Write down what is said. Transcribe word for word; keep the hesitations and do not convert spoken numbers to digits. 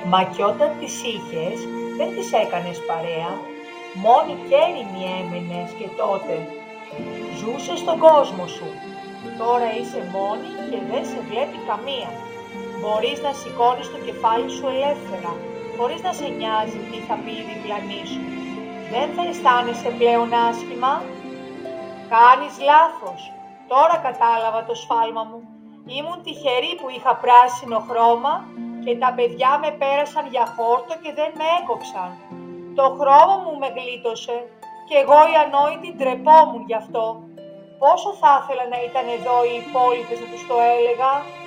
Μα κι όταν τις είχες, δεν τις έκανες παρέα, μόνη και έρημη έμενες και τότε. Ζούσες στον κόσμο σου. Τώρα είσαι μόνη και δεν σε βλέπει καμία. Μπορείς να σηκώνεις το κεφάλι σου ελεύθερα, χωρίς να σε νοιάζει τι θα πει η διπλανή σου. Δεν θα αισθάνεσαι πλέον άσχημα. Κάνεις λάθος. Τώρα κατάλαβα το σφάλμα μου. Ήμουν τυχερή που είχα πράσινο χρώμα και τα παιδιά με πέρασαν για χόρτο και δεν με έκοψαν. Το χρώμα μου με γλίτωσε και εγώ η ανόητη ντρεπόμουν γι' αυτό. Πόσο θα ήθελα να ήταν εδώ οι υπόλοιπες να τους το έλεγα.